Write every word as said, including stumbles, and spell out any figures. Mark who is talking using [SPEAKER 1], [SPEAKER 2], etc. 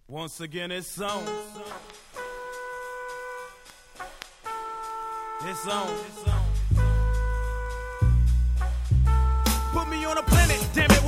[SPEAKER 1] Once again, it's on. It's on. Put me on a planet, damn it.